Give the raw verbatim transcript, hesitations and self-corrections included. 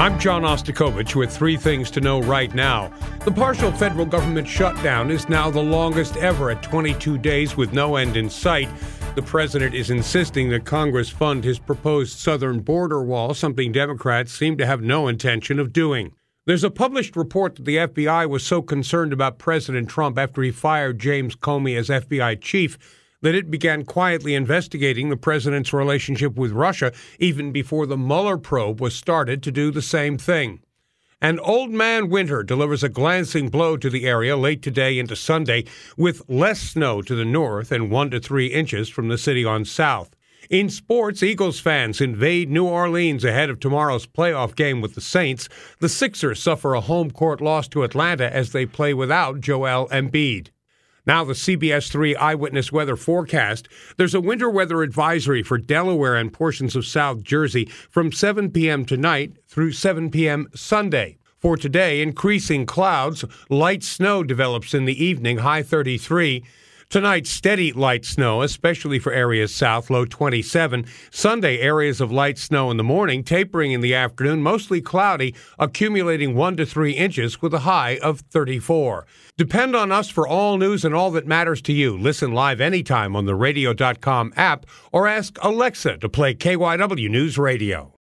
I'm John Ostakovich with three things to know right now. The partial federal government shutdown is now the longest ever at twenty-two days with no end in sight. The president is insisting that Congress fund his proposed southern border wall, something Democrats seem to have no intention of doing. There's a published report that the F B I was so concerned about President Trump after he fired James Comey as F B I chief that it began quietly investigating the president's relationship with Russia even before the Mueller probe was started to do the same thing. And Old Man Winter delivers a glancing blow to the area late today into Sunday, with less snow to the north and one to three inches from the city on south. In sports, Eagles fans invade New Orleans ahead of tomorrow's playoff game with the Saints. The Sixers suffer a home court loss to Atlanta as they play without Joel Embiid. Now the C B S three Eyewitness Weather forecast. There's a winter weather advisory for Delaware and portions of South Jersey from seven p.m. tonight through seven p.m. Sunday. For today, increasing clouds. Light snow develops in the evening, high thirty-three. Tonight, steady light snow, especially for areas south, low twenty-seven. Sunday, areas of light snow in the morning, tapering in the afternoon, mostly cloudy, accumulating one to three inches with a high of thirty-four. Depend on us for all news and all that matters to you. Listen live anytime on the radio dot com app or ask Alexa to play K Y W News Radio.